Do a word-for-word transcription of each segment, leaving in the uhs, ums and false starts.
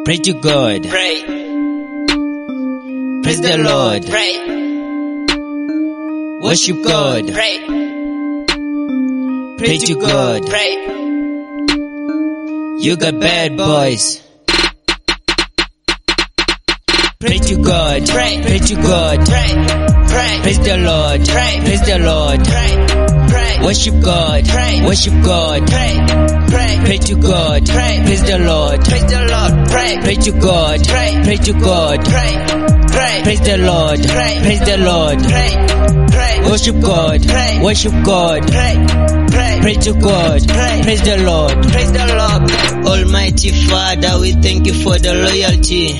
Pray to God. Pray. Praise the Lord. Pray. Worship God. Pray. Pray to God. Pray. You got bad boys. Pray to God. Pray. Pray to God. Pray. Pray. Praise the Lord. Pray. Praise the Lord. Pray. Pray. Worship God. Pray. Worship God. Pray. Pray. Pray to God. Pray. Praise the Lord. Praise the Lord. Pray. Pray to God. Pray. Pray to God. Pray. Pray. Praise the Lord. Pray. Praise the Lord. Pray. Pray. Worship God. Pray. Worship God. Pray. Pray. Pray to God. Pray. Praise the Lord. Praise the Lord. Almighty Father, we thank you for the loyalty,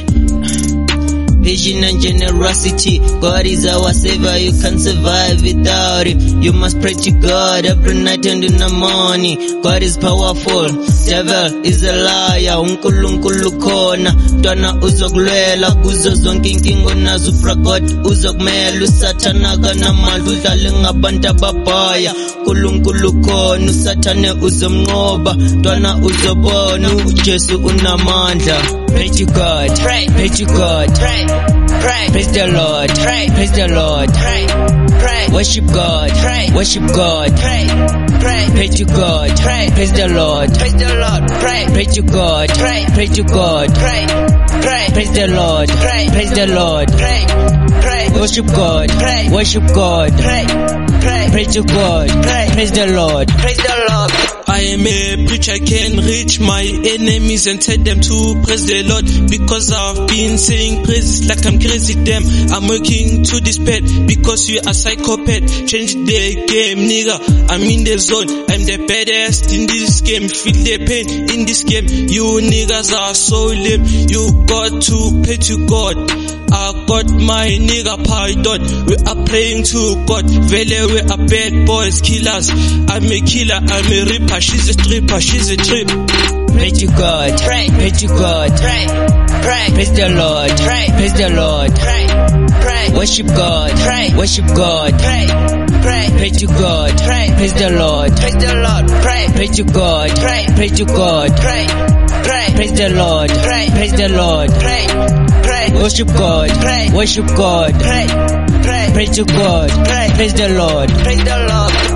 vision and generosity. God is our savior, you can't survive without him. You must pray to God every night and in the morning. God is powerful, devil is a liar. Unkulunkulu khona, mntwana uzokulwela kuzo zonke inkingo nazo God uzokumela. Usathana kanamandla udlale ngabantu ababhaya. Unkulunkulu khona, usathane uzomnqoba, mntwana uzobona uJesu unamandla. Pray to God. Pray. Pray to God. Pray. Pray. Praise the Lord. Pray. Praise the Lord. Pray. Pray. Worship God. Pray. Worship God. Pray. Pray. Pray to God. Pray. Praise the Lord. Praise the Lord. Pray. Pray to God. Pray. Pray to God. Pray. Pray. Praise the Lord. Pray. Praise the Lord. Pray. Pray. Worship God. Pray. Worship God. Pray. Pray. Pray to God. Pray. Praise the Lord. Praise the Lord. I am a preacher, can reach my enemies and tell them to praise the Lord, because I've been saying praises like I'm crazy. Them I'm working to this pet because you are psychopath. Change the game, nigga. I'm in the zone. I'm the baddest in this game. Feel the pain in this game. You niggas are so lame. You got to pray to God. I got my nigga python. We are praying to God. Vele we are bad boys, killers. I'm a killer, I'm a ripper. She's a stripper, she's a trip. Pray to God. Pray. Pray to God. Pray. Pray. Praise the Lord. Pray. Praise the Lord. Pray. Pray. Worship God. Pray. Worship God. Pray. Pray. Pray to God. Pray. Praise the Lord. Praise the Lord. Pray. Pray to God. Pray. Pray to God. Pray. Pray. Praise the Lord. Pray. Praise the Lord. Pray. Pray. Worship God. Pray. Worship God. Pray. Pray. Pray to God. Pray. Praise the Lord. Praise the Lord.